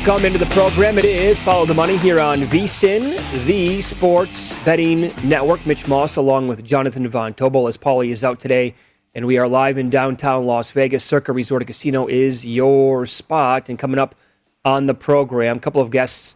Welcome into the program. It is Follow the Money here on VSiN, the Sports Betting Network. Mitch Moss along with Jonathan Von Tobel as Paulie is out today. And we are live in downtown Las Vegas. Circa Resort and Casino is your spot. And coming up on the program, a couple of guests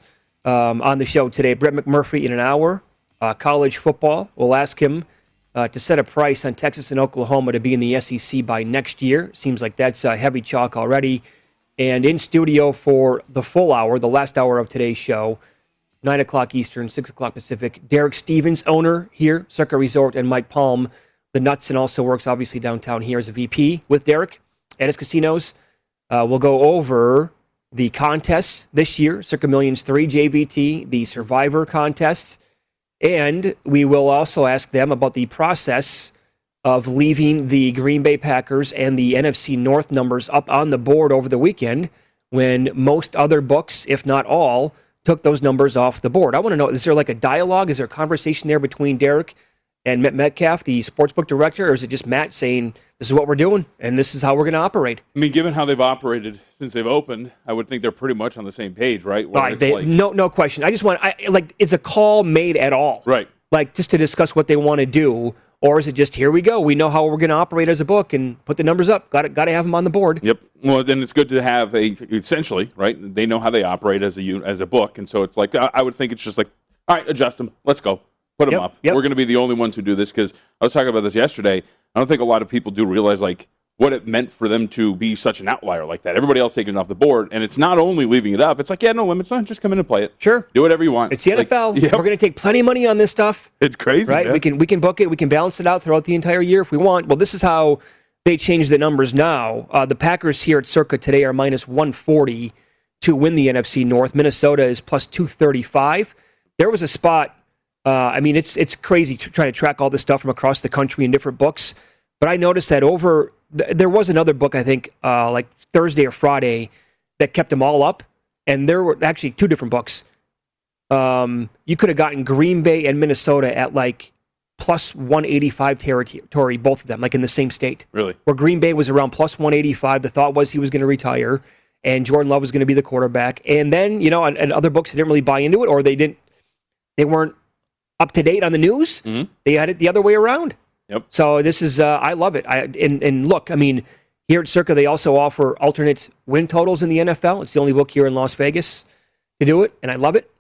on the show today. Brett McMurphy in an hour. College football. We'll ask him to set a price on Texas and Oklahoma to be in the SEC by next year. Seems like that's heavy chalk already. And in studio for the full hour, the last hour of today's show, 9 o'clock Eastern, 6 o'clock Pacific, Derek Stevens, owner here, Circa Resort, and Mike Palm, the nuts, and also works obviously downtown here as a VP with Derek at his casinos. We'll go over the contests this year, Circa Millions 3 JVT, the Survivor contest, and we will also ask them about the process of leaving the Green Bay Packers and the NFC North numbers up on the board over the weekend when most other books, if not all, took those numbers off the board. I want to know, is there like a dialogue? Is there a conversation there between Derek and Matt Metcalf, the sportsbook director, or is it just Matt saying, this is what we're doing and this is how we're going to operate? I mean, given how they've operated since they've opened, I would think they're pretty much on the same page, right? Right. No question. I just want, is a call made at all? Right. Like, just to discuss what they want to do. Or is it just, here we go, we know how we're going to operate as a book and put the numbers up. Got to have them on the board. Yep. Well, then it's good to have essentially, right? They know how they operate as a book. And so it's like, I would think it's just like, all right, adjust them. Let's go. Put them up. Yep. We're going to be the only ones who do this because I was talking about this yesterday. I don't think a lot of people do realize, like, what it meant for them to be such an outlier like that. Everybody else taking it off the board, and it's not only leaving it up. It's like, yeah, no limits. No, just come in and play it. Sure. Do whatever you want. It's the NFL. We're going to take plenty of money on this stuff. It's crazy, right? Man. We can book it. We can balance it out throughout the entire year if we want. Well, this is how they change the numbers now. The Packers here at Circa today are minus 140 to win the NFC North. Minnesota is plus 235. There was a spot. It's crazy trying to track all this stuff from across the country in different books. But I noticed that there was another book, I think, like Thursday or Friday, that kept them all up. And there were actually two different books. You could have gotten Green Bay and Minnesota at like plus 185 territory, both of them, like in the same state. Really? Where Green Bay was around plus 185. The thought was he was going to retire and Jordan Love was going to be the quarterback. And then, and other books didn't really buy into it, or they weren't up to date on the news. Mm-hmm. They had it the other way around. Yep. So this is, I love it. And look, I mean, here at Circa, they also offer alternate win totals in the NFL. It's the only book here in Las Vegas to do it, and I love it.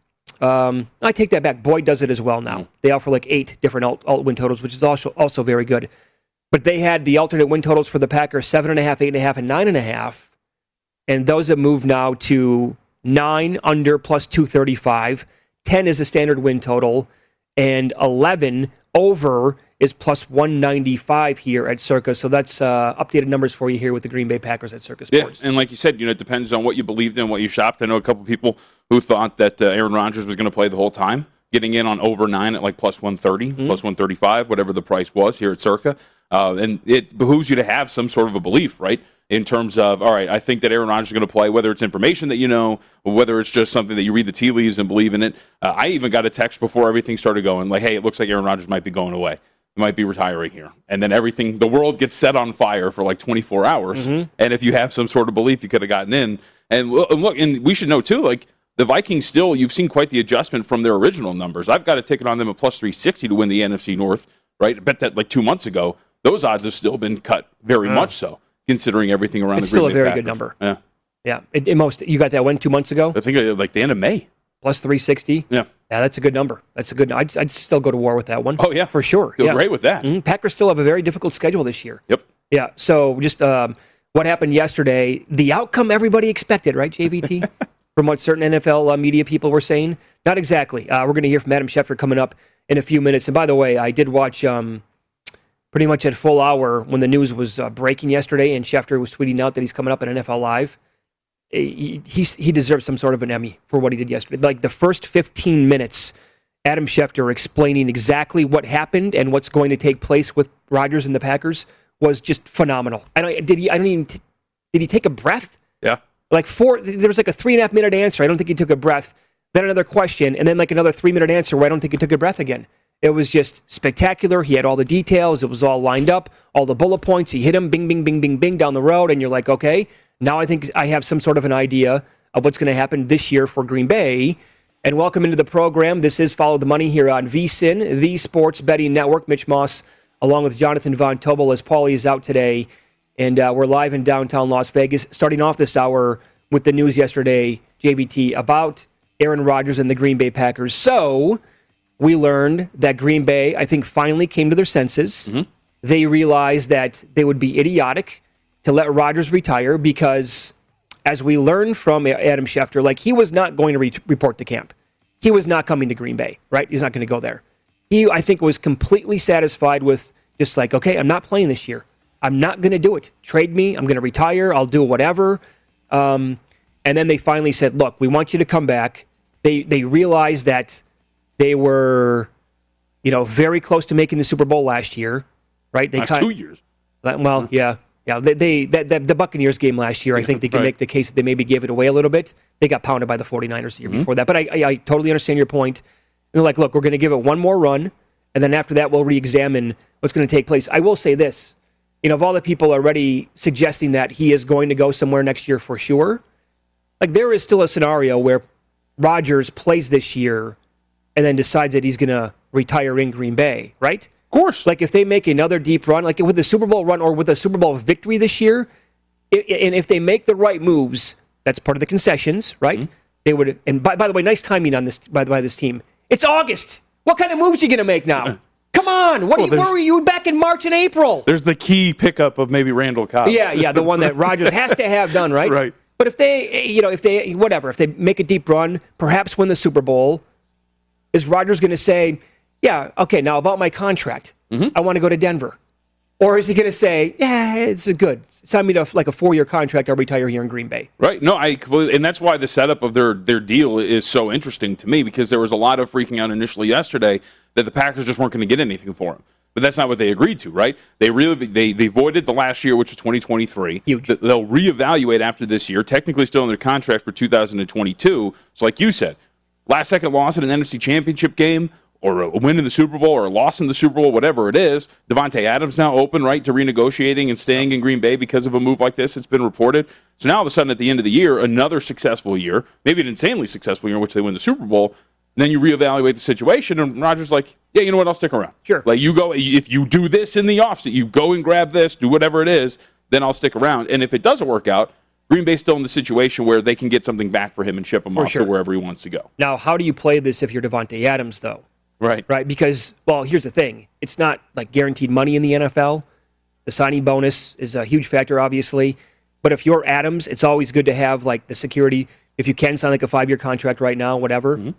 I take that back. Boyd does it as well now. They offer like 8 different alt win totals, which is also very good. But they had the alternate win totals for the Packers, 7.5, 8.5, and 9.5. And those have moved now to 9 under plus 235. 10 is the standard win total. And 11 over is plus 195 here at Circa. So that's updated numbers for you here with the Green Bay Packers at Circa Sports. Yeah, and like you said, it depends on what you believed in, what you shopped. I know a couple people who thought that Aaron Rodgers was going to play the whole time, getting in on over 9 at like plus 130, plus 135, whatever the price was here at Circa. And it behooves you to have some sort of a belief, right? In terms of, all right, I think that Aaron Rodgers is going to play, whether it's information that you know, or whether it's just something that you read the tea leaves and believe in it. I even got a text before everything started going, like, hey, it looks like Aaron Rodgers might be going away. He might be retiring here. And then the world gets set on fire for like 24 hours. Mm-hmm. And if you have some sort of belief, you could have gotten in. And look, and we should know too, like, the Vikings still, you've seen quite the adjustment from their original numbers. I've got a ticket on them at plus 360 to win the NFC North, right? I bet that like 2 months ago, those odds have still been cut very much so, considering everything around the Green Bay Packers. It's still a very good number. Yeah. Yeah. You got that one 2 months ago? I think like the end of May. Plus 360? Yeah. Yeah, that's a good number. I'd still go to war with that one. Oh, yeah. For sure. Feel great with that. Mm-hmm. Packers still have a very difficult schedule this year. Yep. Yeah, so just what happened yesterday, the outcome everybody expected, right, JVT? From what certain NFL media people were saying? Not exactly. We're going to hear from Adam Schefter coming up in a few minutes. And by the way, I did watch pretty much at full hour when the news was breaking yesterday, and Schefter was tweeting out that he's coming up at NFL Live. He deserves some sort of an Emmy for what he did yesterday. Like the first 15 minutes, Adam Schefter explaining exactly what happened and what's going to take place with Rodgers and the Packers was just phenomenal. Did he take a breath? Yeah. There was like a 3.5 minute answer. I don't think he took a breath. Then another question, and then like another 3 minute answer where I don't think he took a breath again. It was just spectacular. He had all the details. It was all lined up, all the bullet points. He hit him, bing, bing, bing, bing, bing down the road, and you're like, okay, now I think I have some sort of an idea of what's going to happen this year for Green Bay. And welcome into the program. This is Follow the Money here on VSiN, the Sports Betting Network. Mitch Moss, along with Jonathan Von Tobel, as Paulie is out today. And we're live in downtown Las Vegas, starting off this hour with the news yesterday, JVT, about Aaron Rodgers and the Green Bay Packers. So we learned that Green Bay, I think, finally came to their senses. Mm-hmm. They realized that they would be idiotic to let Rodgers retire because, as we learned from Adam Schefter, like, he was not going to report to camp. He was not coming to Green Bay, right? He's not going to go there. He, I think, was completely satisfied with just like, okay, I'm not playing this year. I'm not going to do it. Trade me. I'm going to retire. I'll do whatever. And then they finally said, look, we want you to come back. They realized that they were, very close to making the Super Bowl last year, right? Last 2 years. Well, yeah. Yeah, the Buccaneers game last year, I think they can make the case that they maybe gave it away a little bit. They got pounded by the 49ers the year before that. But I totally understand your point. They're like, look, we're going to give it one more run, and then after that, we'll re-examine what's going to take place. I will say this. Of all the people already suggesting that he is going to go somewhere next year for sure, like, there is still a scenario where Rodgers plays this year and then decides that he's going to retire in Green Bay, right? Of course. Like, if they make another deep run, like with the Super Bowl run or with a Super Bowl victory this year, and if they make the right moves, that's part of the concessions, right? Mm-hmm. They would. And by the way, nice timing on this by this team. It's August. What kind of moves are you going to make now? Come on. Where were you back in March and April? There's the key pickup of maybe Randall Cobb. Yeah, the one that Rodgers has to have done, right? Right. But if they make a deep run, perhaps win the Super Bowl, is Rodgers going to say, yeah, okay, now about my contract, I want to go to Denver? Or is he going to say, yeah, it's good. Sign me to like a 4-year contract, I'll retire here in Green Bay? Right. No, and that's why the setup of their deal is so interesting to me, because there was a lot of freaking out initially yesterday that the Packers just weren't going to get anything for him. But that's not what they agreed to, right? They voided the last year, which was 2023. Huge. They'll reevaluate after this year, technically still in their contract for 2022. So like you said, last-second loss in an NFC Championship game, or a win in the Super Bowl, or a loss in the Super Bowl, whatever it is. Davante Adams now open, right, to renegotiating and staying in Green Bay because of a move like this. It's been reported. So now all of a sudden at the end of the year, another successful year, maybe an insanely successful year in which they win the Super Bowl. And then you reevaluate the situation, and Rodgers like, yeah, you know what, I'll stick around. Sure. Like, you go, if you do this in the offseason, you go and grab this, do whatever it is, then I'll stick around. And if it doesn't work out, Green Bay's still in the situation where they can get something back for him and ship him off to wherever he wants to go. Now, how do you play this if you're Davante Adams, though? Right. Because, well, here's the thing. It's not like guaranteed money in the NFL. The signing bonus is a huge factor, obviously. But if you're Adams, it's always good to have like the security. If you can sign like a 5-year contract right now, whatever. Mm-hmm.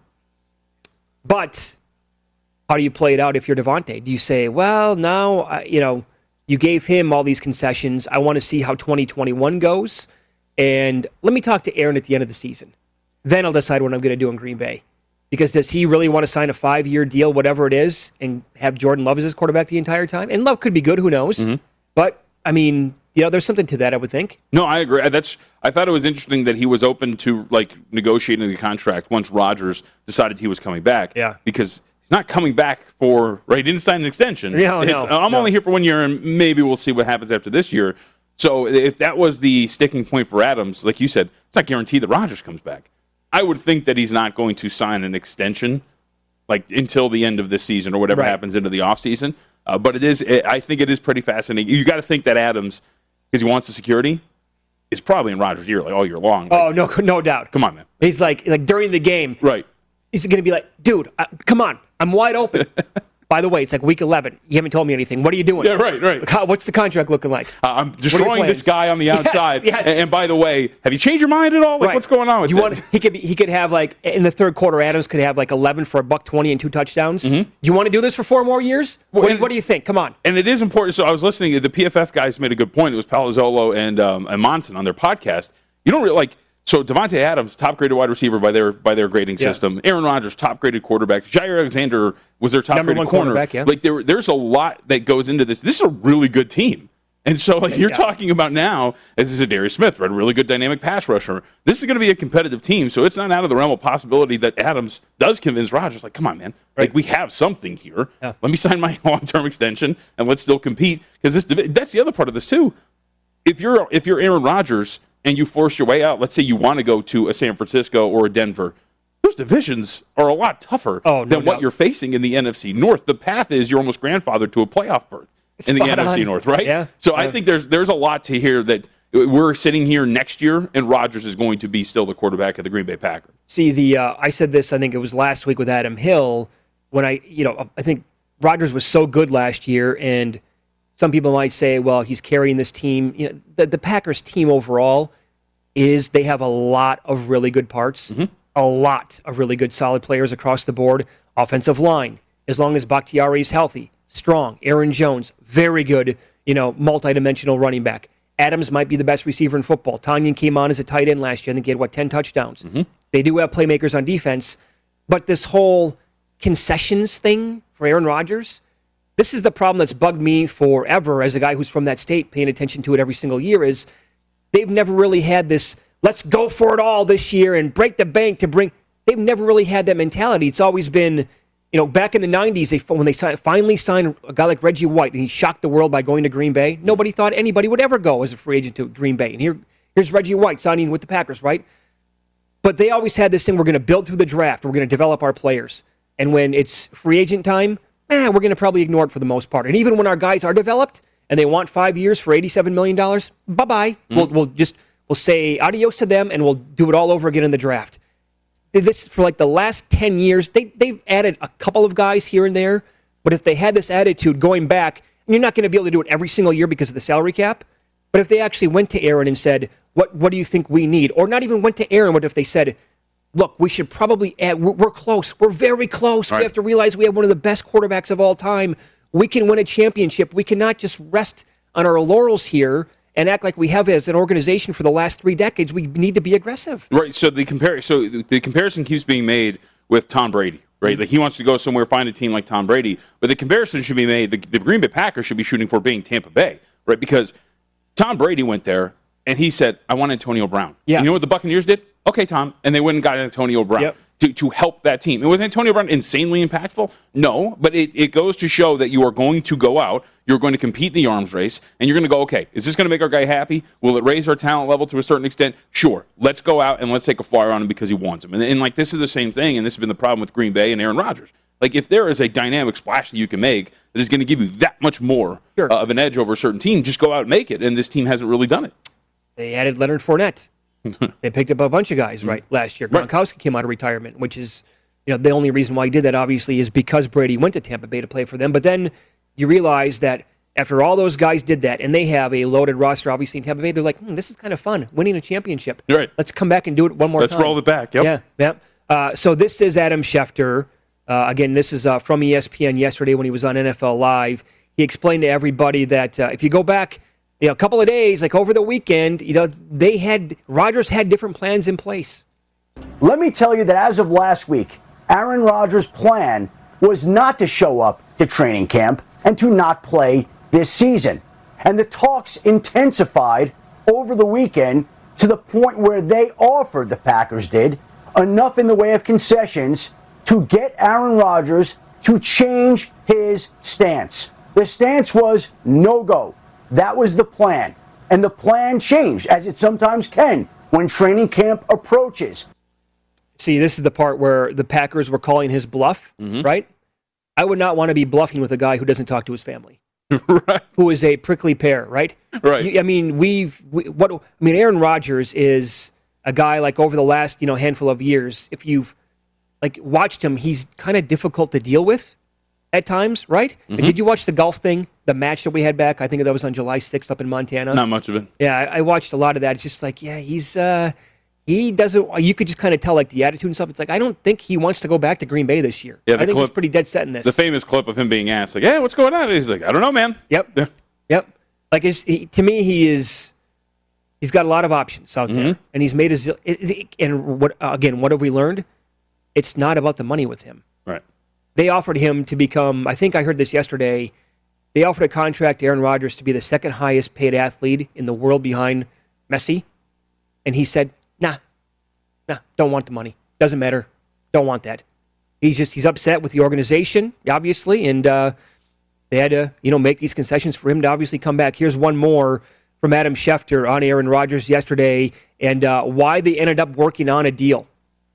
But how do you play it out if you're Davante? Do you say, well, now, you gave him all these concessions. I want to see how 2021 goes. And let me talk to Aaron at the end of the season. Then I'll decide what I'm going to do in Green Bay. Because does he really want to sign a 5-year deal, whatever it is, and have Jordan Love as his quarterback the entire time? And Love could be good, who knows? Mm-hmm. But, I mean, there's something to that, I would think. No, I agree. I thought it was interesting that he was open to like negotiating the contract once Rodgers decided he was coming back. Yeah. Because he's not coming back he didn't sign an extension. I'm only here for 1 year, and maybe we'll see what happens after this year. So if that was the sticking point for Adams, like you said, it's not guaranteed that Rodgers comes back. I would think that he's not going to sign an extension like until the end of this season or whatever happens into the offseason. But I think it is pretty fascinating. You got to think that Adams, because he wants the security, is probably in Rodgers' ear like all year long. Oh, no doubt. Come on, man. He's like during the game. Right. He's going to be like, dude, come on. I'm wide open. By the way, it's like week 11. You haven't told me anything. What are you doing? Yeah, right. What's the contract looking like? I'm destroying this guy on the outside. Yes. And by the way, have you changed your mind at all? Like, what's going on with this? He could have like in the third quarter. Adams could have like 11 for $120 and 2 touchdowns. Mm-hmm. Do you want to do this for 4 more years? What do you think? Come on. And it is important. So I was listening. The PFF guys made a good point. It was Palazzolo and Monson on their podcast. You don't really like. So Davante Adams, top-graded wide receiver by their grading system. Aaron Rodgers, top-graded quarterback. Jair Alexander was their top-graded corner. Like there's a lot that goes into this. This is a really good team. And so you're talking about now, as is Darius Smith, right? A really good dynamic pass rusher. This is going to be a competitive team, so it's not out of the realm of possibility that Adams does convince Rodgers, like, come on, man. Like, we have something here. Yeah. Let me sign my long-term extension, and let's still compete. Because that's the other part of this, too. If you're Aaron Rodgers and you force your way out, let's say you want to go to a San Francisco or a Denver, those divisions are a lot tougher than what you're facing in the NFC North. The path is you're almost grandfathered to a playoff berth in the NFC North, right? Yeah. So I think there's a lot to hear that we're sitting here next year, and Rodgers is going to be still the quarterback of the Green Bay Packers. See, I said this, I think it was last week with Adam Hill, when I think Rodgers was so good last year, and some people might say, well, he's carrying this team. The Packers team overall they have a lot of really good parts, a lot of really good solid players across the board. Offensive line, as long as Bakhtiari is healthy, strong. Aaron Jones, very good, multi-dimensional running back. Adams might be the best receiver in football. Tanyan came on as a tight end last year. I think he had, 10 touchdowns. They do have playmakers on defense, but this whole concessions thing for Aaron Rodgers, this is the problem that's bugged me forever as a guy who's from that state, paying attention to it every single year, is they've never really had this, let's go for it all this year and break the bank to bring. They've never really had that mentality. It's always been, back in the 90s, when they finally signed a guy like Reggie White, and he shocked the world by going to Green Bay, nobody thought anybody would ever go as a free agent to Green Bay. And here's Reggie White signing with the Packers, right? But they always had this thing, we're going to build through the draft, we're going to develop our players. And when it's free agent time, we're going to probably ignore it for the most part. And even when our guys are developed and they want 5 years for $87 million, bye-bye. We'll say adios to them, and we'll do it all over again in the draft. This, for the last 10 years, they've added a couple of guys here and there, but if they had this attitude going back, and you're not going to be able to do it every single year because of the salary cap, but if they actually went to Aaron and said, what do you think we need? Or not even went to Aaron, what if they said, look, we should probably add, we're close, we're very close. Right. We have to realize we have one of the best quarterbacks of all time. We can win a championship. We cannot just rest on our laurels here and act like we have as an organization for the last 3 decades. We need to be aggressive. Right. So the comparison keeps being made with Tom Brady, right? Like he wants to go somewhere, find a team like Tom Brady. But the comparison should be made, the Green Bay Packers should be shooting for being Tampa Bay, right? Because Tom Brady went there and he said, I want Antonio Brown. Yeah. You know what the Buccaneers did? Okay, Tom. And they went and got Antonio Brown to help that team. And was Antonio Brown insanely impactful? No, but it goes to show that you are going to go out, you're going to compete in the arms race, and you're going to go, okay, is this going to make our guy happy? Will it raise our talent level to a certain extent? Sure. Let's go out and let's take a flyer on him because he wants him. And this is the same thing, and this has been the problem with Green Bay and Aaron Rodgers. If there is a dynamic splash that you can make that is going to give you that much more of an edge over a certain team, just go out and make it, and this team hasn't really done it. They added Leonard Fournette. They picked up a bunch of guys last year. Gronkowski came out of retirement, which is the only reason why he did that, obviously, is because Brady went to Tampa Bay to play for them. But then you realize that after all those guys did that, and they have a loaded roster, obviously, in Tampa Bay, they're like, this is kind of fun, winning a championship. Right. Let's come back and do it one more time. Let's roll it back. Yep. Yeah. So this is Adam Schefter. Again, this is from ESPN yesterday when he was on NFL Live. He explained to everybody that if you go back a couple of days, over the weekend, Rodgers had different plans in place. Let me tell you that as of last week, Aaron Rodgers' plan was not to show up to training camp and to not play this season. And the talks intensified over the weekend to the point where they offered, the Packers did, enough in the way of concessions to get Aaron Rodgers to change his stance. The stance was no go. That was the plan. And the plan changed, as it sometimes can, when training camp approaches. See, this is the part where the Packers were calling his bluff, right? I would not want to be bluffing with a guy who doesn't talk to his family. Right. Who is a prickly pear, right? Right. Aaron Rodgers is a guy over the last, handful of years, if you've watched him, he's kind of difficult to deal with at times, right? Mm-hmm. Did you watch the golf thing, the match that we had back? I think that was on July 6th up in Montana. Not much of it. Yeah, I watched a lot of that. It's just he doesn't, you could just kind of tell the attitude and stuff. It's I don't think he wants to go back to Green Bay this year. Yeah, I think he's pretty dead set in this. The famous clip of him being asked, hey, what's going on? And he's like, I don't know, man. Yep. Yep. To me, he's got a lot of options out there. And he's made what have we learned? It's not about the money with him. Right. They offered him to become, I think I heard this yesterday, they offered a contract to Aaron Rodgers to be the second highest paid athlete in the world behind Messi. And he said, nah, don't want the money. Doesn't matter. Don't want that. He's upset with the organization, obviously, and they had to, make these concessions for him to obviously come back. Here's one more from Adam Schefter on Aaron Rodgers yesterday and why they ended up working on a deal.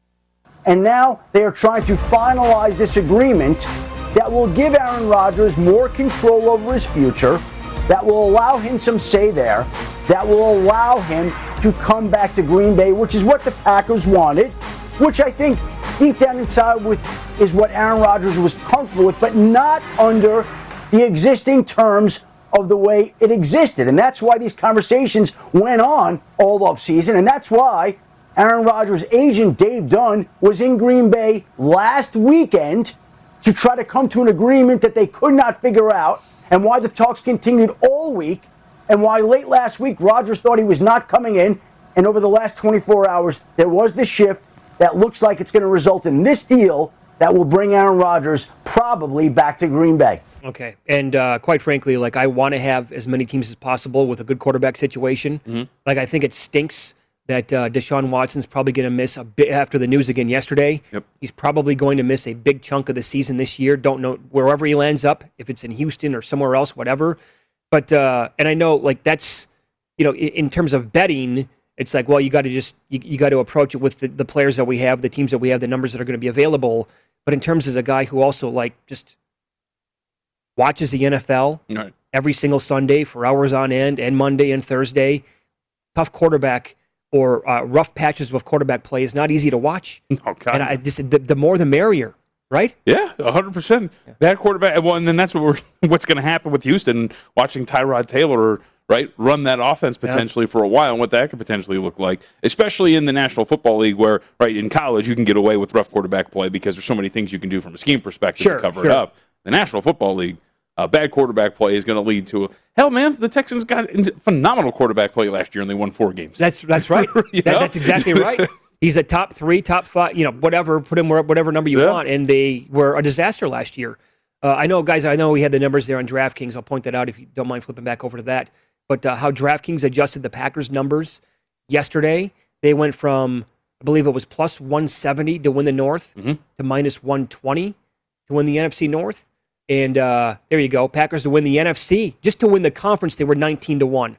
And now they are trying to finalize this agreement that will give Aaron Rodgers more control over his future, that will allow him some say there, that will allow him to come back to Green Bay, which is what the Packers wanted, which I think deep down inside is what Aaron Rodgers was comfortable with, but not under the existing terms of the way it existed. And that's why these conversations went on all offseason, and that's why Aaron Rodgers' agent, Dave Dunn, was in Green Bay last weekend to try to come to an agreement that they could not figure out, and why the talks continued all week, and why late last week Rodgers thought he was not coming in, and over the last 24 hours there was this shift that looks like it's going to result in this deal that will bring Aaron Rodgers probably back to Green Bay. Okay, and quite frankly, like, I want to have as many teams as possible with a good quarterback situation. Mm-hmm. Like, I think it stinks that Deshaun Watson's probably going to miss a bit after the news again yesterday. Yep. He's probably going to miss a big chunk of the season this year. Don't know wherever he lands up, if it's in Houston or somewhere else, whatever. But and I know, like, that's, in terms of betting, it's like, well, you got to just you got to approach it with the players that we have, the teams that we have, the numbers that are going to be available. But in terms of a guy who also, like, just watches the NFL every single Sunday for hours on end, and Monday and Thursday, tough quarterback or rough patches of quarterback play is not easy to watch. Okay. And the more the merrier, right? Yeah, 100%. That quarterback, well, and then that's what's going to happen with Houston, watching Tyrod Taylor, right, run that offense potentially for a while, and what that could potentially look like, especially in the National Football League where, right, in college you can get away with rough quarterback play because there's so many things you can do from a scheme perspective to cover it up. The National Football League, bad quarterback play is going to lead to hell, man. The Texans got phenomenal quarterback play last year, and they won 4 games. That's right. That's exactly right. He's a top 3, top 5, whatever. Put him whatever number you want, and they were a disaster last year. I know, guys. I know we had the numbers there on DraftKings. I'll point that out if you don't mind flipping back over to that. But how DraftKings adjusted the Packers numbers yesterday, they went from, I believe it was plus 170 to win the North to minus 120 to win the NFC North. And there you go. Packers to win the NFC. Just to win the conference, they were 19-1.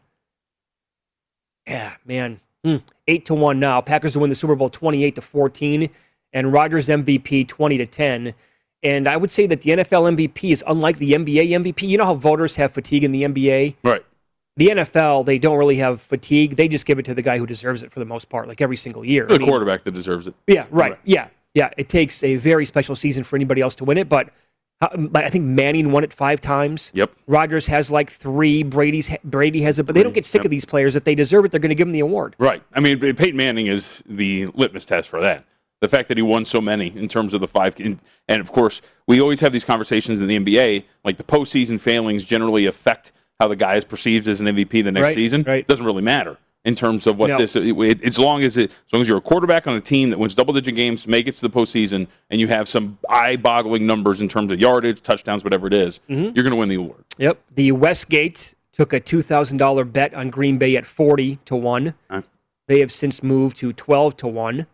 Yeah, man. 8-1 now. Packers to win the Super Bowl 28-14. And Rodgers MVP 20-10. And I would say that the NFL MVP is unlike the NBA MVP. You know how voters have fatigue in the NBA? Right. The NFL, they don't really have fatigue. They just give it to the guy who deserves it for the most part, like every single year. The quarterback that deserves it. Yeah, right. Yeah. It takes a very special season for anybody else to win it, but I think Manning won it 5 times. Yep. Rodgers has like 3. Brady has it, but they don't get sick of these players. If they deserve it, they're going to give them the award. Right. I mean, Peyton Manning is the litmus test for that. The fact that he won so many in terms of the 5. And, of course, we always have these conversations in the NBA. Like, the postseason failings generally affect how the guy is perceived as an MVP the next season. It doesn't really matter in terms of what as long as you're a quarterback on a team that wins double-digit games, make it to the postseason, and you have some eye-boggling numbers in terms of yardage, touchdowns, whatever it is, you're going to win the award. Yep. The Westgate took a $2,000 bet on Green Bay at 40-1. They have since moved to 12-1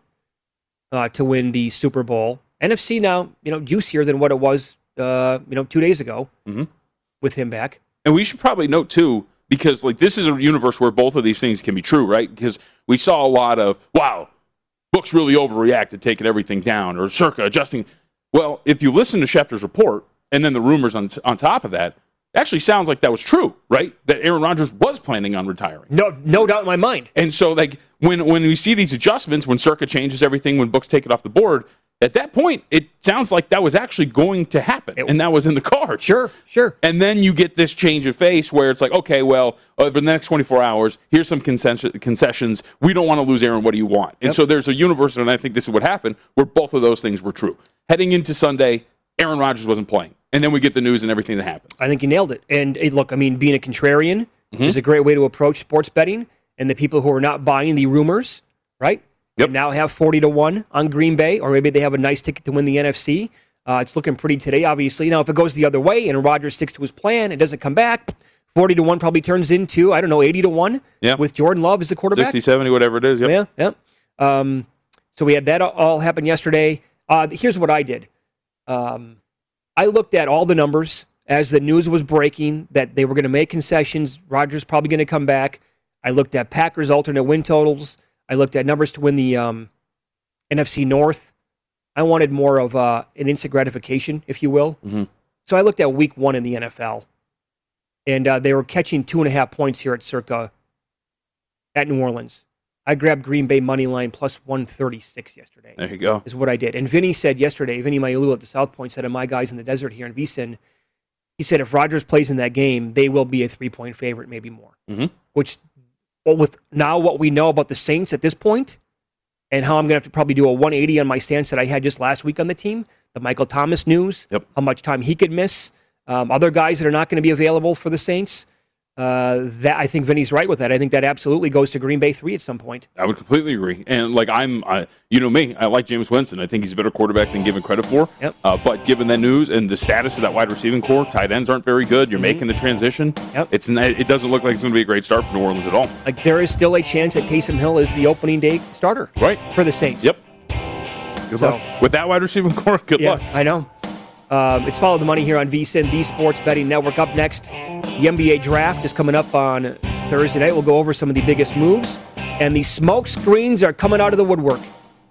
to win the Super Bowl. NFC now, juicier than what it was, 2 days ago with him back. And we should probably note, too, because this is a universe where both of these things can be true, right? Because we saw a lot of, wow, Book's really overreacted, taking everything down, or Circa adjusting. Well, if you listen to Schefter's report and then the rumors on top of that, it actually sounds like that was true, right? That Aaron Rodgers was planning on retiring. No doubt in my mind. And so, when we see these adjustments, when Circa changes everything, when Book's take it off the board, at that point, it sounds like that was actually going to happen, and that was in the cards. Sure. And then you get this change of face where it's like, okay, well, over the next 24 hours, here's some concessions. We don't want to lose Aaron. What do you want? And so there's a universe, and I think this is what happened, where both of those things were true. Heading into Sunday, Aaron Rodgers wasn't playing. And then we get the news and everything that happened. I think you nailed it. And look, I mean, being a contrarian is a great way to approach sports betting. And the people who are not buying the rumors, right? Yep. Now have 40-1 on Green Bay, or maybe they have a nice ticket to win the NFC. It's looking pretty today, obviously. Now, if it goes the other way and Rodgers sticks to his plan, it doesn't come back, 40-1 probably turns into, 80-1 with Jordan Love as the quarterback. 60, 70, whatever it is. Yep. Yeah. So we had that all happen yesterday. Here's what I did. I looked at all the numbers as the news was breaking that they were going to make concessions, Rodgers probably going to come back. I looked at Packers alternate win totals. I looked at numbers to win the NFC North. I wanted more of an instant gratification, if you will. Mm-hmm. So I looked at week 1 in the NFL, and they were catching 2.5 points here at Circa at New Orleans. I grabbed Green Bay money line plus 136 yesterday. There you go. Is what I did. And Vinny said yesterday, Vinny Mailou at the South Point said of my guys in the desert here in VSiN, he said if Rodgers plays in that game, they will be a 3-point favorite, maybe more. Mm-hmm. Which, well, with now what we know about the Saints at this point, and how I'm going to have to probably do a 180 on my stance that I had just last week on the team, the Michael Thomas news, how much time he could miss, other guys that are not going to be available for the Saints. That I think Vinny's right with that. I think that absolutely goes to Green Bay 3 at some point. I would completely agree. And like you know me, I like Jameis Winston. I think he's a better quarterback than given credit for. Yep. But given that news and the status of that wide receiving core, tight ends aren't very good. You're making the transition. Yep. It doesn't look like it's going to be a great start for New Orleans at all. Like there is still a chance that Taysom Hill is the opening day starter. Right. For the Saints. Yep. Good luck. With that wide receiving core, good luck. I know. It's Follow the Money here on VSiN, the Sports Betting Network. Up next, the NBA Draft is coming up on Thursday night. We'll go over some of the biggest moves, and the smoke screens are coming out of the woodwork.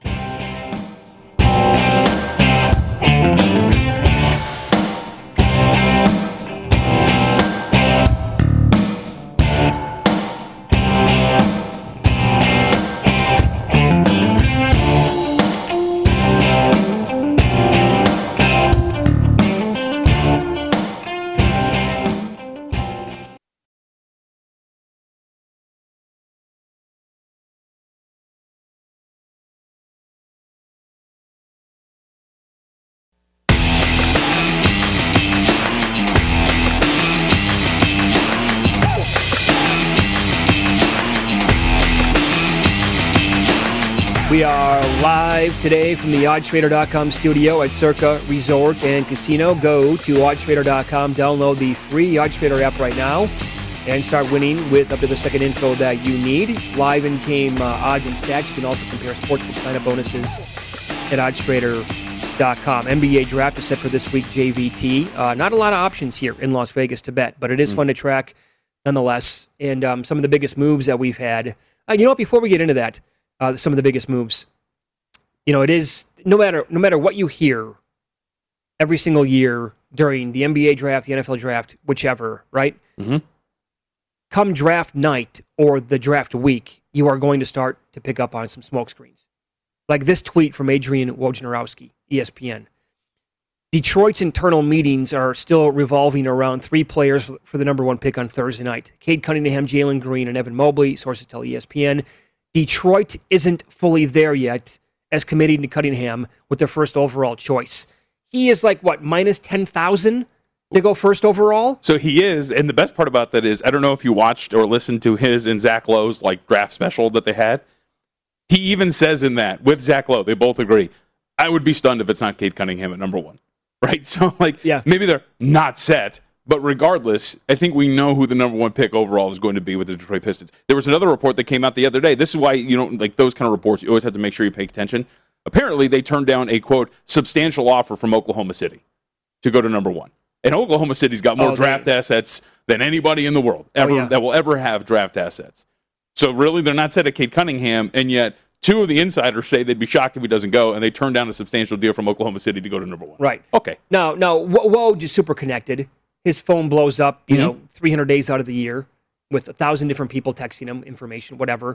We are live today from the OddsTrader.com studio at Circa Resort and Casino. Go to OddsTrader.com, download the free OddsTrader app right now, and start winning with up to the second info that you need. Live in-game odds and stats. You can also compare sportsbook sign-up bonuses at OddsTrader.com. NBA Draft is set for this week, JVT. Not a lot of options here in Las Vegas to bet, but it is fun to track nonetheless. And some of the biggest moves that we've had. You know what, before we get into that, some of the biggest moves. You know, it is no matter what you hear every single year during the NBA draft, the NFL draft, whichever, right? Mm-hmm. Come draft night or the draft week, you are going to start to pick up on some smoke screens. Like this tweet from Adrian Wojnarowski, ESPN. Detroit's internal meetings are still revolving around 3 players for the number 1 pick on Thursday night. Cade Cunningham, Jalen Green, and Evan Mobley, sources tell ESPN. Detroit isn't fully there yet as committing to Cunningham with their first overall choice. He is like, what, minus 10,000 to go first overall? So he is, and the best part about that is, I don't know if you watched or listened to his and Zach Lowe's like draft special that they had. He even says in that, with Zach Lowe, they both agree, I would be stunned if it's not Cade Cunningham at number 1. Right? So, maybe they're not set. But regardless, I think we know who the number 1 pick overall is going to be with the Detroit Pistons. There was another report that came out the other day. This is why, like those kind of reports, you always have to make sure you pay attention. Apparently, they turned down a, quote, substantial offer from Oklahoma City to go to number 1. And Oklahoma City's got more draft assets than anybody in the world that will ever have draft assets. So really, they're not set at Cade Cunningham, and yet 2 of the insiders say they'd be shocked if he doesn't go, and they turned down a substantial deal from Oklahoma City to go to number 1. Right. Okay. Now, Woj is super connected. His phone blows up, 300 days out of the year with 1,000 different people texting him information, whatever.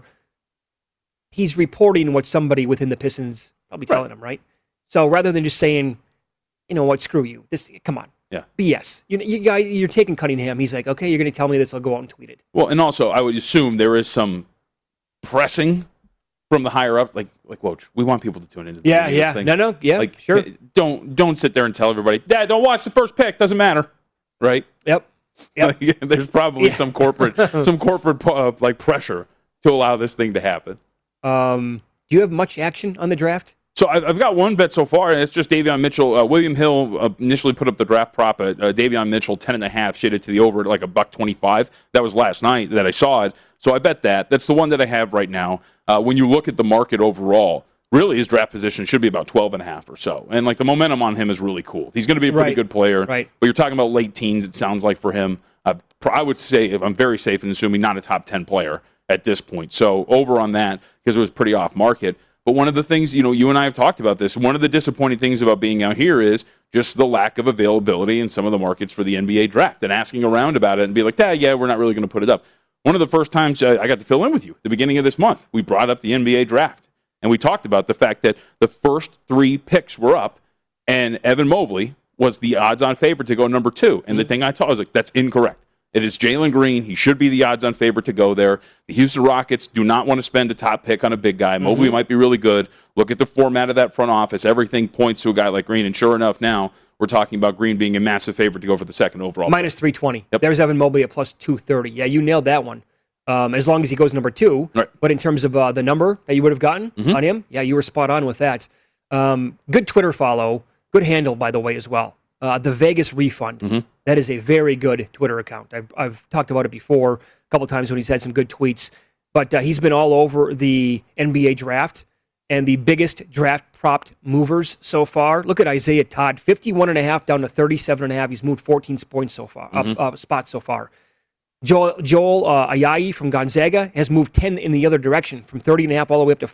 He's reporting what somebody within the Pistons probably telling him, right? So rather than just saying, you know what, screw you. Come on. Yeah. BS. You guys, you're taking Cunningham. He's like, okay, you're going to tell me this. I'll go out and tweet it. Well, and also, I would assume there is some pressing from the higher ups, like Woj, we want people to tune into this thing. No, sure. Hey, don't sit there and tell everybody, Dad, don't watch the first pick. Doesn't matter. Right? Yep. There's probably some corporate pressure to allow this thing to happen. Do you have much action on the draft? So I've got one bet so far, and it's just Davion Mitchell. William Hill initially put up the draft prop at Davion Mitchell 10.5, shaded to the over at like $1.25. That was last night that I saw it. So I bet that. That's the one that I have right now. When you look at the market overall, really his draft position should be about 12.5 or so. And like the momentum on him is really cool. He's going to be a pretty good player. Right. But you're talking about late teens, it sounds like for him. I would say, if I'm very safe in assuming, not a top 10 player at this point. So over on that, because it was pretty off market. But one of the things, you and I have talked about this, one of the disappointing things about being out here is just the lack of availability in some of the markets for the NBA draft, and asking around about it and be like, yeah, we're not really going to put it up. One of the first times I got to fill in with you at the beginning of this month, we brought up the NBA draft, and we talked about the fact that the first 3 picks were up, and Evan Mobley was the odds-on favorite to go number 2. And the thing I told, I was like, that's incorrect. It is Jalen Green. He should be the odds-on favorite to go there. The Houston Rockets do not want to spend a top pick on a big guy. Mobley might be really good. Look at the format of that front office. Everything points to a guy like Green. And sure enough, now we're talking about Green being a massive favorite to go for the second overall. Minus 320. Yep. There's Evan Mobley at plus 230. Yeah, you nailed that one. As long as he goes number 2. Right. But in terms of the number that you would have gotten on him, yeah, you were spot on with that. Good Twitter follow. Good handle, by the way, as well. The Vegas Refund. That is a very good Twitter account. I've talked about it before a couple times when he's had some good tweets. But he's been all over the NBA draft and the biggest draft propped movers so far. Look at Isaiah Todd, 51.5 down to 37.5. He's moved 14 points so far, spots so far. Joel Ayayi from Gonzaga has moved 10 in the other direction, from 30.5 all the way up to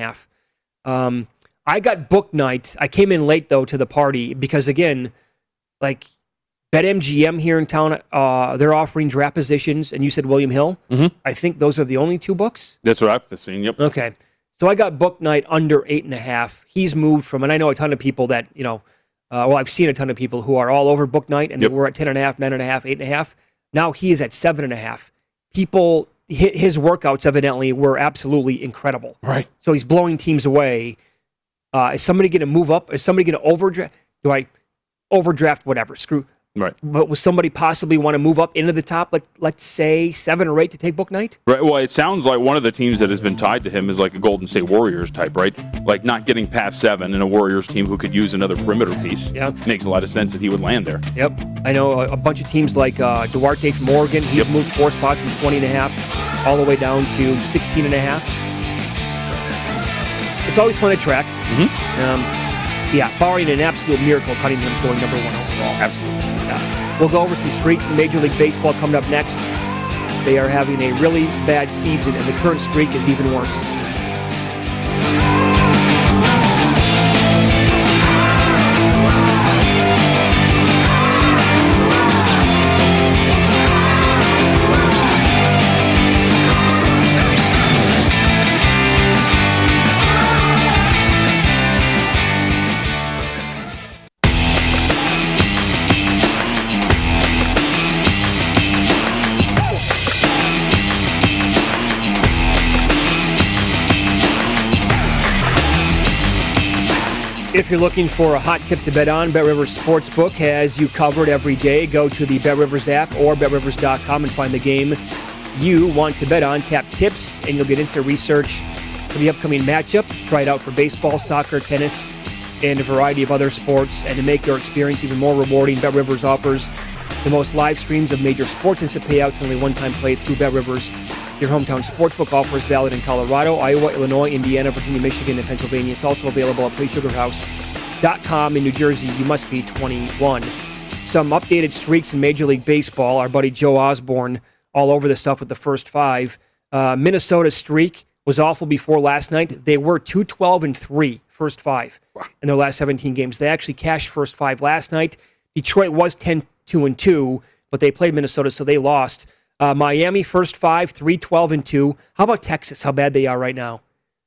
40.5. I got book night. I came in late, though, to the party because, again, like BetMGM here in town, they're offering draft positions, and you said William Hill. I think those are the only 2 books. That's what I've seen, yep. Okay. So I got book night under 8.5. He's moved from, and I know a ton of people that, I've seen a ton of people who are all over book night, and they were at 10.5, 9.5, 8.5. Now he is at 7.5. People, his workouts evidently were absolutely incredible. Right. So he's blowing teams away. Is somebody going to move up? Is somebody going to overdraft? Do I overdraft? Whatever. Screw. Right. But will somebody possibly want to move up into the top, let's say 7 or 8 to take book night? Right. Well, it sounds like one of the teams that has been tied to him is like a Golden State Warriors type, right? Like not getting past 7 in a Warriors team who could use another perimeter piece. Yeah. Makes a lot of sense that he would land there. Yep. I know a bunch of teams like Duarte from Oregon. He's moved 4 spots from 20.5 all the way down to 16.5. It's always fun to track. Barring an absolute miracle, Cunningham's going number 1 overall. Absolutely. Yeah. We'll go over some streaks in Major League Baseball coming up next. They are having a really bad season, and the current streak is even worse. If you're looking for a hot tip to bet on, BetRivers Sportsbook has you covered every day. Go to the BetRivers app or BetRivers.com and find the game you want to bet on. Tap tips, and you'll get instant research for the upcoming matchup. Try it out for baseball, soccer, tennis, and a variety of other sports. And to make your experience even more rewarding, BetRivers offers the most live streams of major sports instant payouts and only one-time play through BetRivers. Your hometown sportsbook offer is valid in Colorado, Iowa, Illinois, Indiana, Virginia, Michigan, and Pennsylvania. It's also available at PlaySugarHouse.com in New Jersey. You must be 21. Some updated streaks in Major League Baseball. Our buddy Joe Osborne all over the stuff with the first 5. Minnesota's streak was awful before last night. They were 2-12-3 first 5 in their last 17 games. They actually cashed first 5 last night. Detroit was 10-2-2, but they played Minnesota, so they lost. Miami, first 5, 3-12-2. How about Texas? How bad they are right now?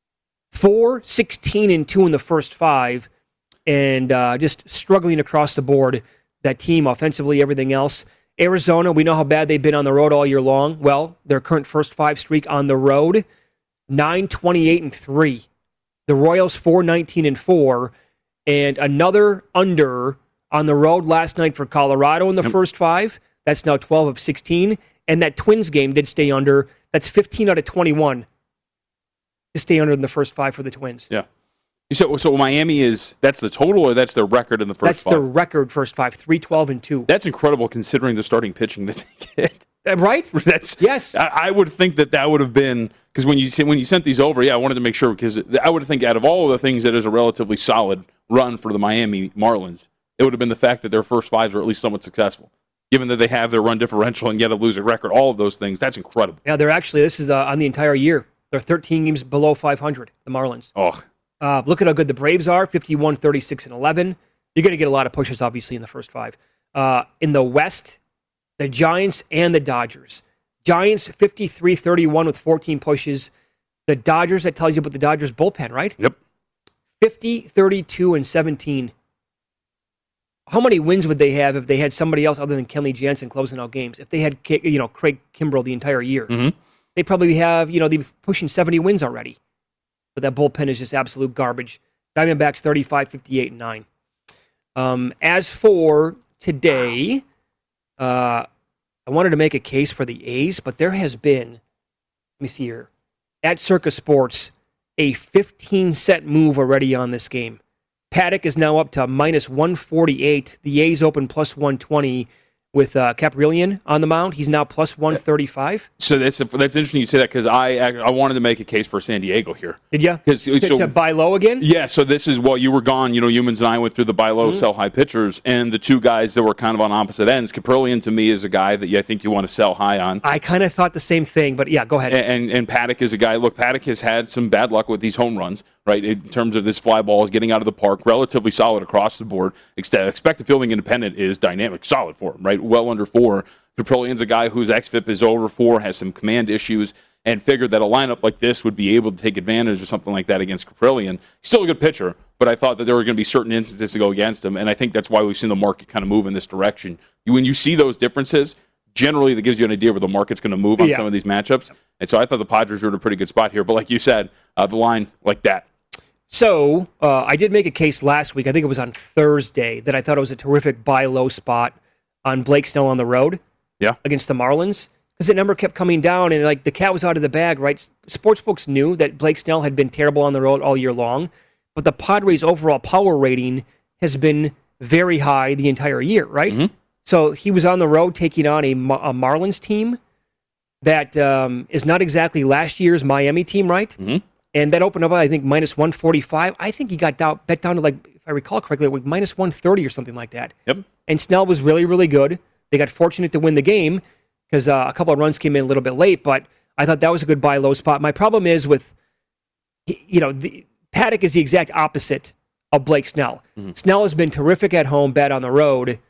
4-16-2 in the first 5, and just struggling across the board. That team, offensively, everything else. Arizona, we know how bad they've been on the road all year long. Well, their current first 5 streak on the road, 9-28-3. The Royals, 4-19-4, and another under on the road last night for Colorado in the first 5. That's now 12 of 16. And that Twins game did stay under. That's 15 out of 21 to stay under in the first 5 for the Twins. Yeah. So Miami that's the total, or that's their record in the first 5? That's their record first 5, 3-12-2. That's incredible considering the starting pitching that they get. Right? Yes. I would think that would have been because when you sent these over, I wanted to make sure, because I would think out of all of the things that is a relatively solid run for the Miami Marlins, it would have been the fact that their first fives are at least somewhat successful. Given that they have their run differential and yet a losing record, all of those things, that's incredible. Yeah, this is on the entire year. They're 13 games below 500, the Marlins. Oh. Look at how good the Braves are, 51, 36, and 11. You're going to get a lot of pushes, obviously, in the first five. In the West, the Giants and the Dodgers. Giants, 53, 31 with 14 pushes. The Dodgers, that tells you about the Dodgers bullpen, right? Yep. 50, 32, and 17. How many wins would they have if they had somebody else other than Kenley Jansen closing out games? If they had, Craig Kimbrell the entire year, they probably have, they'd be pushing 70 wins already. But that bullpen is just absolute garbage. Diamondbacks 35, 58, and 9. As for today, I wanted to make a case for the A's, but there has been, let me see here, at Circa Sports, a 15-cent move already on this game. Paddock is now up to minus 148. The A's open plus 120 with Caprillion on the mound. He's now plus 135. So that's interesting you say that, because I wanted to make a case for San Diego here. Did you? To buy low again? Yeah, so this is, while you were gone, Humans and I went through the buy low, sell high pitchers, and the two guys that were kind of on opposite ends. Caprillion, to me, is a guy that I think you want to sell high on. I kind of thought the same thing, but yeah, go ahead. And Paddock is a guy, look, Paddock has had some bad luck with these home runs, right, in terms of this fly ball is getting out of the park, relatively solid across the board. Expected fielding independent is dynamic, solid for him, right, well under 4. Caprilion's a guy whose xFIP is over 4, has some command issues, and figured that a lineup like this would be able to take advantage of something like that against Caprillion. Still a good pitcher, but I thought that there were going to be certain instances to go against him, and I think that's why we've seen the market kind of move in this direction. When you see those differences, generally that gives you an idea where the market's going to move on some of these matchups. And so I thought the Padres were in a pretty good spot here. But like you said, the line like that. So I did make a case last week, I think it was on Thursday, that I thought it was a terrific buy low spot on Blake Snell on the road against the Marlins. Because the number kept coming down, and the cat was out of the bag, right? Sportsbooks knew that Blake Snell had been terrible on the road all year long, but the Padres' overall power rating has been very high the entire year, right? Mm-hmm. So he was on the road taking on a Marlins team that is not exactly last year's Miami team, right? Mm-hmm. And that opened up, I think, minus 145. I think he got bet down to, if I recall correctly, minus 130 or something like that. Yep. And Snell was really, really good. They got fortunate to win the game, because a couple of runs came in a little bit late, but I thought that was a good buy low spot. My problem is with, Paddock is the exact opposite of Blake Snell. Mm-hmm. Snell has been terrific at home, bad on the road.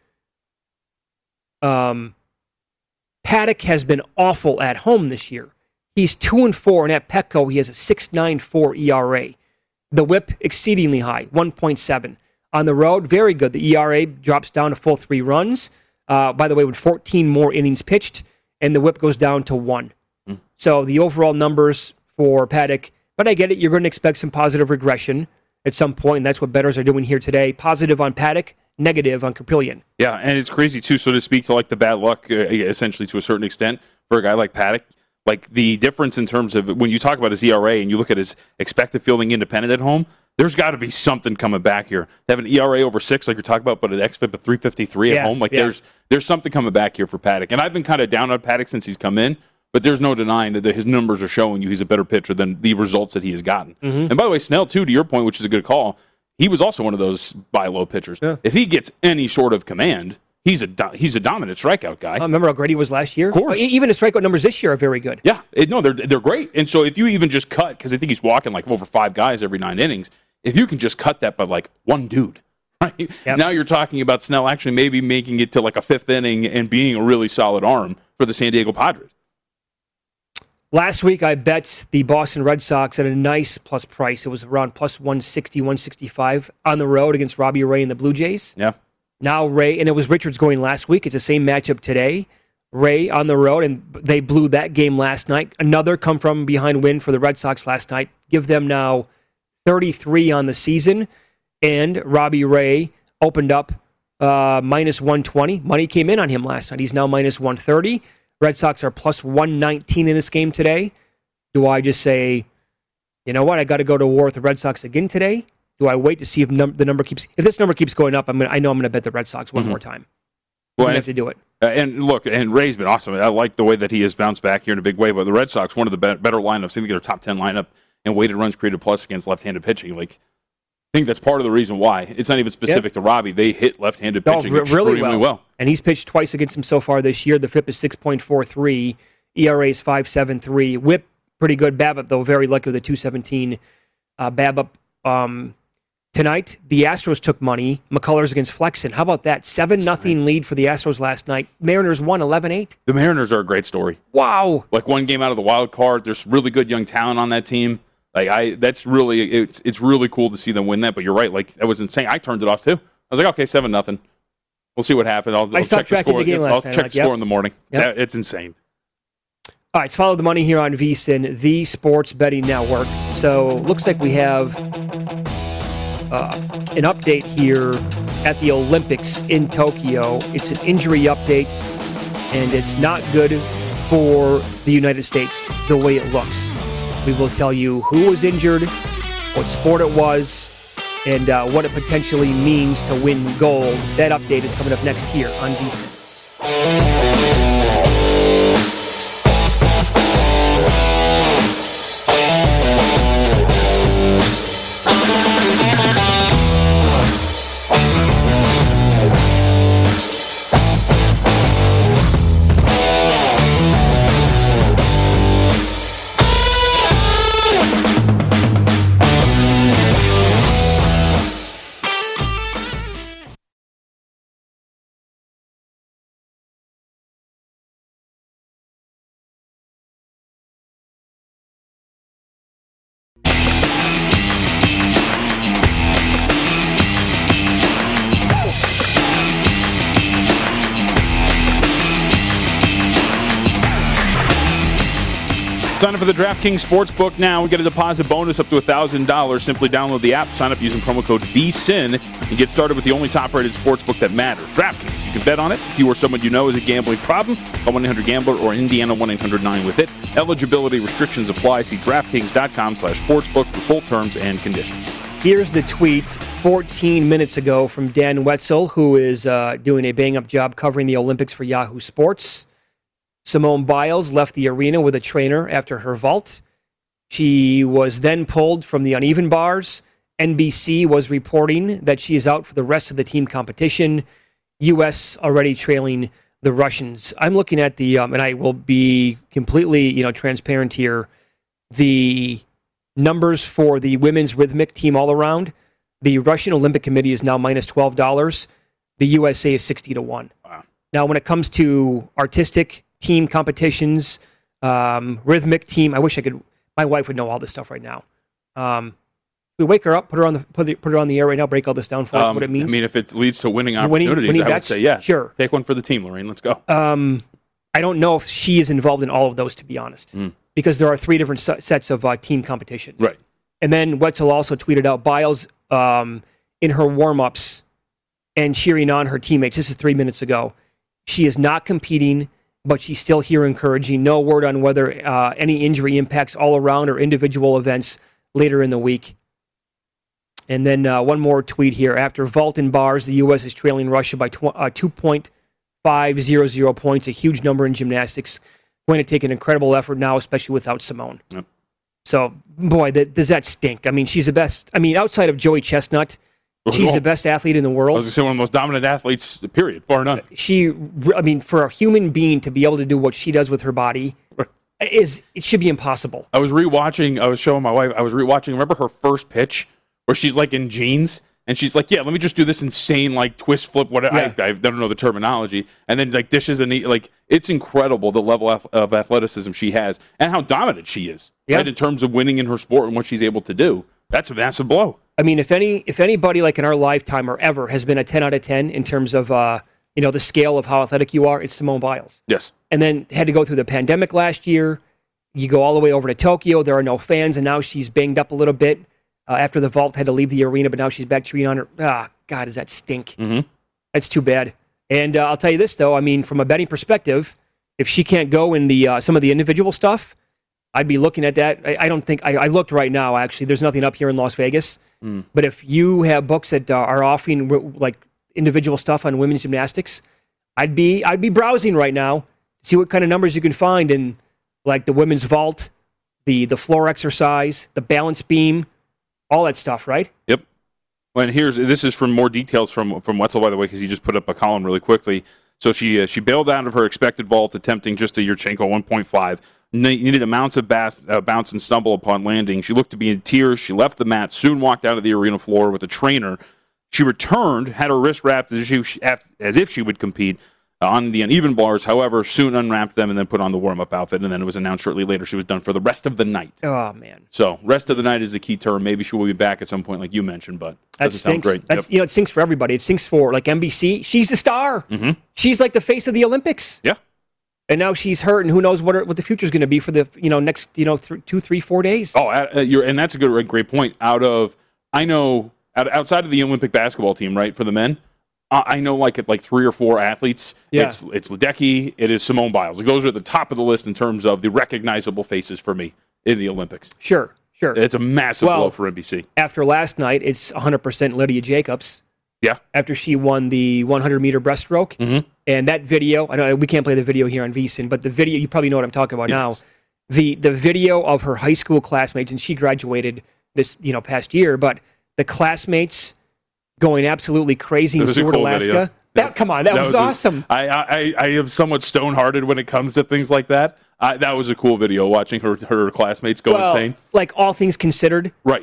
Paddock has been awful at home this year. He's 2-4, and at Petco he has a 6.94 ERA. The WHIP exceedingly high, 1.7. On the road, very good. The ERA drops down to full 3 runs. By the way, with 14 more innings pitched, and the WHIP goes down to 1. So the overall numbers for Paddock, but I get it, you're going to expect some positive regression at some point, and that's what bettors are doing here today. Positive on Paddock, negative on Caprillion. Yeah, and it's crazy, too, so to speak, to the bad luck, essentially, to a certain extent, for a guy like Paddock. The difference in terms of when you talk about his ERA and you look at his expected fielding independent at home, there's got to be something coming back here. They have an ERA over 6, like you're talking about, but an xFIP of 353 at home. There's something coming back here for Paddock. And I've been kind of down on Paddock since he's come in, but there's no denying that his numbers are showing you he's a better pitcher than the results that he has gotten. Mm-hmm. And by the way, Snell, too, to your point, which is a good call, he was also one of those buy low pitchers. Yeah. If he gets any sort of command, he's a dominant strikeout guy. Remember how great he was last year? Of course. Even his strikeout numbers this year are very good. Yeah. They're great. And so if you even just cut, because I think he's walking over 5 guys every 9 innings, if you can just cut that by one dude, right? Yep. Now you're talking about Snell actually maybe making it to a 5th inning and being a really solid arm for the San Diego Padres. Last week I bet the Boston Red Sox at a nice plus price. It was around plus 160, 165 on the road against Robbie Ray and the Blue Jays. Yeah. Now Ray, and it was Richards going last week. It's the same matchup today. Ray on the road, and they blew that game last night. Another come-from-behind win for the Red Sox last night. Give them now 33 on the season, and Robbie Ray opened up minus 120. Money came in on him last night. He's now minus 130. Red Sox are plus 119 in this game today. Do I just say, you know what, I got to go to war with the Red Sox again today? Do I wait to see if the number keeps? If this number keeps going up, I know I'm going to bet the Red Sox one more time. I'm going to have to do it. And look, and Ray's been awesome. I like the way that he has bounced back here in a big way. But the Red Sox, one of the better lineups. I think they're top 10 lineup in weighted runs created plus against left-handed pitching. Like, I think that's part of the reason why. It's not even specific to Robbie. They hit left-handed pitching extremely well. And he's pitched twice against him so far this year. The FIP is 6.43. ERA is 5.73. WHIP, pretty good. BABIP, though, very lucky with a 2.17 BABIP. Tonight, the Astros took money. McCullers against Flexen. How about that? 7-0 lead for the Astros last night. Mariners won 11-8. The Mariners are a great story. Wow. Like one game out of the wild card. There's really good young talent on that team. Like that's really it's really cool to see them win that. But you're right. Like that was insane. I turned it off too. I was like, okay, 7-0. We'll see what happens. I'll check the score. I'll check the score in the morning. Yep. It's insane. All right, it's Follow the Money here on VSiN, the Sports Betting Network. So looks like we have an update here at the Olympics in Tokyo. It's an injury update, and it's not good for the United States the way it looks. We will tell you who was injured, what sport it was, and what it potentially means to win gold. That update is coming up next here on VSiN. Sign up for the DraftKings Sportsbook now. We get a deposit bonus up to $1,000. Simply download the app, sign up using promo code VSiN, and get started with the only top-rated sportsbook that matters. DraftKings. You can bet on it. If you or someone you know has a gambling problem, call 1-800-GAMBLER or Indiana 1-800-9-WITH-IT. Eligibility restrictions apply. See DraftKings.com/sportsbook for full terms and conditions. Here's the tweet 14 minutes ago from Dan Wetzel, who is doing a bang-up job covering the Olympics for Yahoo Sports. Simone Biles left the arena with a trainer after her vault. She was then pulled from the uneven bars. NBC was reporting that she is out for the rest of the team competition. U.S. already trailing the Russians. I'm looking at the, and I will be completely, transparent here, the numbers for the women's rhythmic team all around. The Russian Olympic Committee is now minus $12. The USA is 60-1. Wow. Now, when it comes to artistic team competitions, rhythmic team. I wish I could. My wife would know all this stuff right now. We wake her up, put her on the air right now. Break all this down for us. What it means. I mean, if it leads to winning opportunities, I would say yeah. Sure, take one for the team, Lorraine. Let's go. I don't know if she is involved in all of those, to be honest, because there are 3 different sets of team competitions. Right. And then Wetzel also tweeted out Biles in her warm-ups and cheering on her teammates. This is 3 minutes ago. She is not competing, but she's still here encouraging. No word on whether any injury impacts all around or individual events later in the week. And then one more tweet here. After vault and bars, the U.S. is trailing Russia by 2.500 points, a huge number in gymnastics. Going to take an incredible effort now, especially without Simone. Yep. So, boy, does that stink. I mean, she's the best. I mean, outside of Joey Chestnut, she's the best athlete in the world. I was going to say one of the most dominant athletes, period, bar none. For a human being to be able to do what she does with her body, it should be impossible. I was showing my wife, remember her first pitch where she's like in jeans and she's like, yeah, let me just do this insane like twist flip, whatever. Yeah. I don't know the terminology. And then like dishes and it's incredible the level of athleticism she has and how dominant she is, right? In terms of winning in her sport and what she's able to do. That's a massive blow. I mean, if anybody like in our lifetime or ever has been a 10 out of 10 in terms of the scale of how athletic you are, it's Simone Biles. Yes. And then had to go through the pandemic last year. You go all the way over to Tokyo. There are no fans, and now she's banged up a little bit after the vault had to leave the arena, but now she's back cheering on her. God, does that stink? Mm-hmm. That's too bad. And I'll tell you this, though. I mean, from a betting perspective, if she can't go in the some of the individual stuff, I'd be looking at that. I don't think I looked right now. Actually, there's nothing up here in Las Vegas. But if you have books that are offering like individual stuff on women's gymnastics, I'd be browsing right now, see what kind of numbers you can find in like the women's vault, the floor exercise, the balance beam, all that stuff, right? Yep. And this is from more details from Wetzel, by the way, because he just put up a column really quickly. So she bailed out of her expected vault, attempting just a Yurchenko 1.5. Needed amounts of bounce and stumble upon landing. She looked to be in tears. She left the mat, soon walked out of the arena floor with a trainer. She returned, had her wrist wrapped as if she would compete on the uneven bars. However, soon unwrapped them and then put on the warm-up outfit. And then it was announced shortly later she was done for the rest of the night. Oh, man. So rest of the night is the key term. Maybe she will be back at some point, like you mentioned, but that doesn't sound great. It stinks for everybody. It stinks for like NBC. She's the star. Mm-hmm. She's like the face of the Olympics. Yeah. And now she's hurt, and who knows what the future is going to be for the next 2, 3, 4 days. Oh, and that's a great point. Outside of the Olympic basketball team, right, for the men, I know like 3 or 4 athletes. Yeah. It's Ledecky, it is Simone Biles. Like, those are at the top of the list in terms of the recognizable faces for me in the Olympics. Sure. It's a massive blow for NBC. After last night, it's 100% Lydia Jacobs. Yeah. After she won the 100-meter breaststroke. Mm-hmm. And that video, I know we can't play the video here on VSiN, but the video, you probably know what I'm talking about now. The video of her high school classmates, and she graduated this past year, but the classmates going absolutely crazy in Seward, Alaska. Come on, that was awesome. I am somewhat stone-hearted when it comes to things like that. That was a cool video, watching her classmates go insane. Like, all things considered. Right.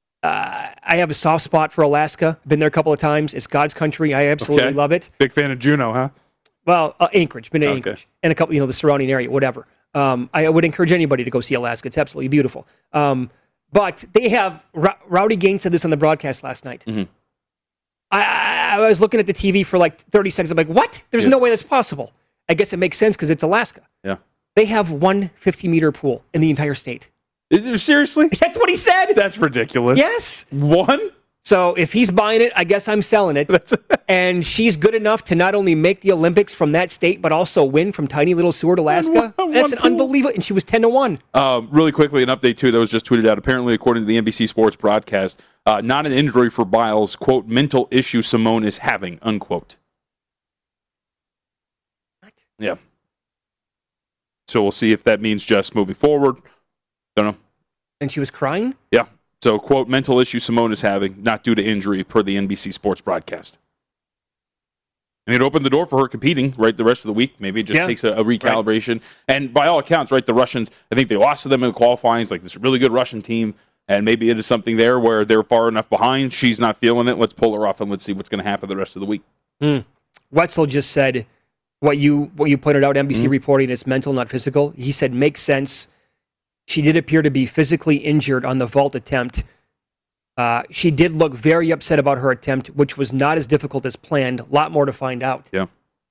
I have a soft spot for Alaska. Been there a couple of times. It's God's country. I absolutely love it. Big fan of Juneau, huh? Well, Anchorage. Been to Anchorage. And a couple, the surrounding area, whatever. I would encourage anybody to go see Alaska. It's absolutely beautiful. But they have, Rowdy Gaines said this on the broadcast last night. Mm-hmm. I was looking at the TV for like 30 seconds. I'm like, what? There's no way that's possible. I guess it makes sense because it's Alaska. Yeah. They have one 50-meter pool in the entire state. Is it seriously? That's what he said. That's ridiculous. Yes. One? So if he's buying it, I guess I'm selling it. And she's good enough to not only make the Olympics from that state, but also win from tiny little Seward, Alaska. That's an unbelievable. And she was 10-1. Really quickly, an update too that was just tweeted out. Apparently, according to the NBC Sports broadcast, not an injury for Biles. Quote, mental issue Simone is having. Unquote. What? Yeah. So we'll see if that means just moving forward. Don't know. And she was crying? Yeah. So, quote, mental issue Simone is having, not due to injury, per the NBC Sports broadcast. And it opened the door for her competing, right, the rest of the week. Maybe it just takes a recalibration. Right. And by all accounts, right, the Russians, I think they lost to them in the qualifying. It's like this really good Russian team, and maybe it is something there where they're far enough behind. She's not feeling it. Let's pull her off, and let's see what's going to happen the rest of the week. Wetzel just said what you pointed out, NBC reporting, it's mental, not physical. He said, makes sense. She did appear to be physically injured on the vault attempt. She did look very upset about her attempt, which was not as difficult as planned. A lot more to find out. Yeah.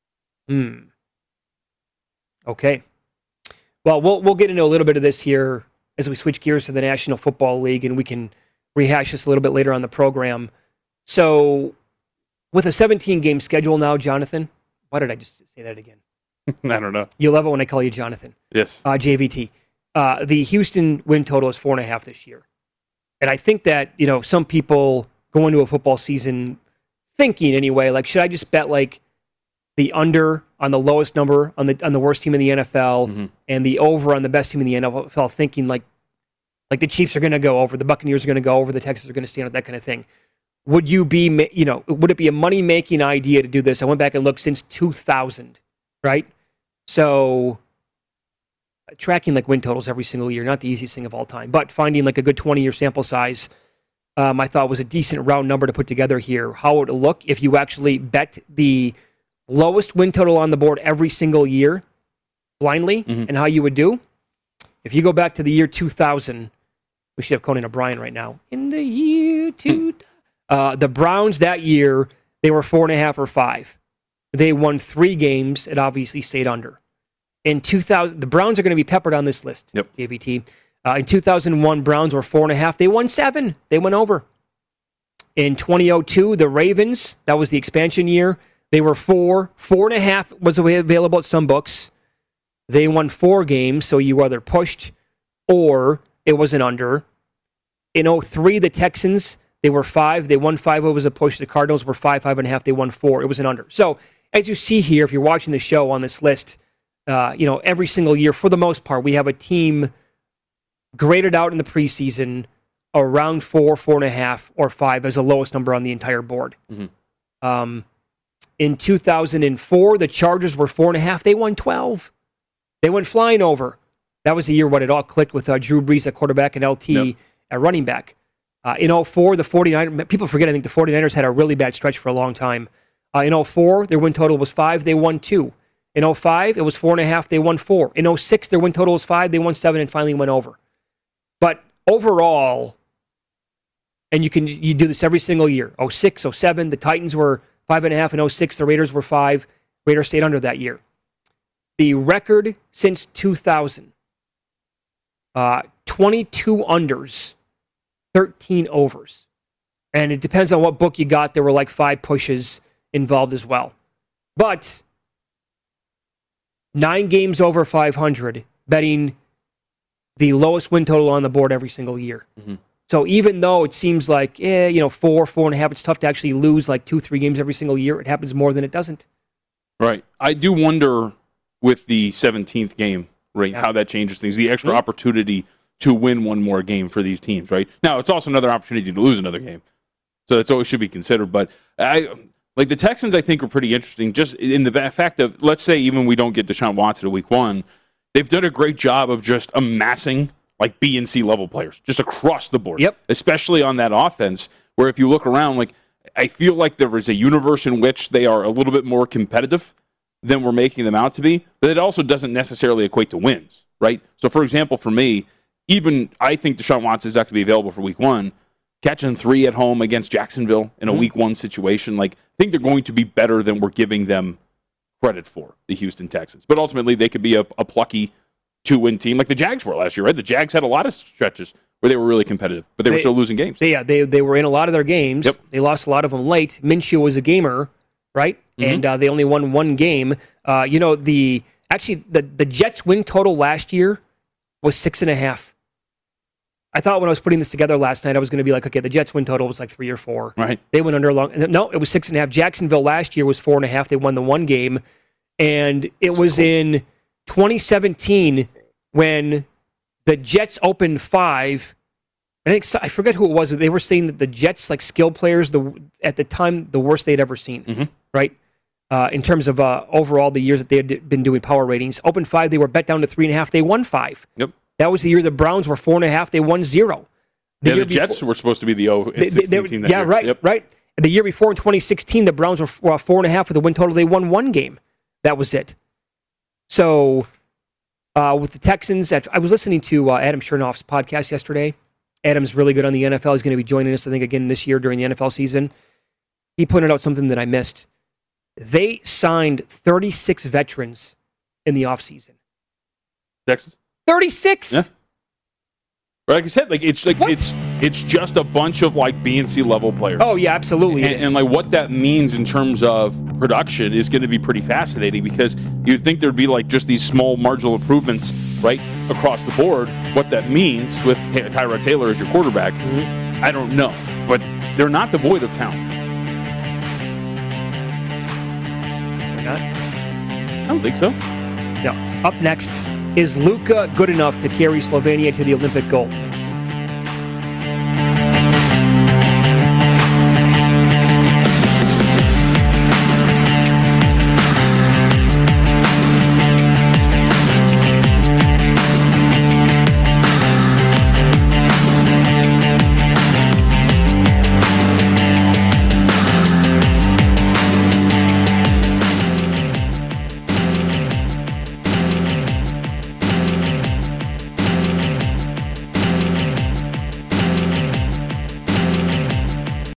Okay. Well, we'll get into a little bit of this here as we switch gears to the National Football League, and we can rehash this a little bit later on the program. So, with a 17-game schedule now, Jonathan, why did I just say that again? I don't know. You love it when I call you Jonathan. Yes. JVT. The Houston win total is 4.5 this year. And I think that, some people go into a football season thinking anyway, like, should I just bet like the under on the lowest number on the worst team in the NFL and the over on the best team in the NFL, thinking like the Chiefs are going to go over, the Buccaneers are going to go over, the Texans are going to stand up, that kind of thing. Would you be, would it be a money-making idea to do this? I went back and looked since 2000, right? So tracking like win totals every single year, not the easiest thing of all time, but finding like a good 20-year sample size, I thought was a decent round number to put together here. How would it look if you actually bet the lowest win total on the board every single year blindly, and how you would do? If you go back to the year 2000, we should have Conan O'Brien right now. In the year 2000, the Browns that year, they were 4.5 or 5. They won 3 games. It obviously stayed under. In 2000, the Browns are going to be peppered on this list, JVT. In 2001, Browns were 4.5. They won 7. They went over. In 2002, the Ravens, that was the expansion year, they were 4. 4.5 was available at some books. They won 4 games, so you either pushed or it was an under. In 2003, the Texans, they were 5. They won 5. It was a push. The Cardinals were 5, 5.5. They won 4. It was an under. So as you see here, if you're watching the show on this list, every single year, for the most part, we have a team graded out in the preseason around 4, 4.5, or 5 as the lowest number on the entire board. Mm-hmm. In 2004, the Chargers were 4.5. They won 12. They went flying over. That was the year when it all clicked with Drew Brees at quarterback and LT at running back. In 2004, the 49ers, people forget, I think the 49ers had a really bad stretch for a long time. In 2004, their win total was 5. They won 2. In 2005, it was 4.5. They won 4. In 2006, their win total was 5. They won 7 and finally went over. But overall, and you do this every single year. 2006, 2007, the Titans were 5.5. In 2006, the Raiders were 5. Raiders stayed under that year. The record since 2000, 22 unders, 13 overs. And it depends on what book you got. There were like 5 pushes involved as well. But 9 games over 500, betting the lowest win total on the board every single year. Mm-hmm. So even though it seems like, 4, 4.5, it's tough to actually lose like 2, 3 games every single year. It happens more than it doesn't. Right. I do wonder with the 17th game, right, how that changes things. The extra opportunity to win one more game for these teams, right? Now, it's also another opportunity to lose another game. So that's always should be considered. But the Texans, I think, are pretty interesting just in the fact of, let's say even we don't get Deshaun Watson at week 1, they've done a great job of just amassing like B and C level players just across the board, especially on that offense, where if you look around, like I feel like there is a universe in which they are a little bit more competitive than we're making them out to be, but it also doesn't necessarily equate to wins, right? So, for example, for me, even I think Deshaun Watson is not going to be available for week 1, catching 3 at home against Jacksonville in a week 1 situation, like I think they're going to be better than we're giving them credit for, the Houston Texans. But ultimately, they could be a plucky 2-win team like the Jags were last year, right? The Jags had a lot of stretches where they were really competitive, but they were still losing games. They were in a lot of their games. Yep. They lost a lot of them late. Minshew was a gamer, right? Mm-hmm. And they only won 1 game. The Jets' win total last year was 6.5. I thought when I was putting this together last night, I was going to be like, okay, the Jets' win total was like 3 or 4. Right. They went under long. No, it was 6.5. Jacksonville last year was 4.5. They won the 1 game, and it was in 2017 when the Jets opened 5. I forget who it was. They were saying that the Jets, like skill players, at the time the worst they'd ever seen, right? In terms of overall the years that they had been doing power ratings. Open 5, they were bet down to 3.5. They won 5. Yep. That was the year the Browns were 4.5. They won 0. The Jets were supposed to be the 0-16 team that year. Yeah, right. And the year before in 2016, the Browns were 4.5 with a win total. They won 1 game. That was it. So with the Texans, I was listening to Adam Chernoff's podcast yesterday. Adam's really good on the NFL. He's going to be joining us, I think, again this year during the NFL season. He pointed out something that I missed. They signed 36 veterans in the offseason. Texans? 36? Yeah. Like I said, it's just a bunch of like B and C level players. Oh yeah, absolutely. And like what that means in terms of production is going to be pretty fascinating because you'd think there'd be like just these small marginal improvements right across the board. What that means with Tyrod Taylor as your quarterback, I don't know, but they're not devoid of talent. They're not? I don't think so. No. Up next, is Luka good enough to carry Slovenia to the Olympic gold?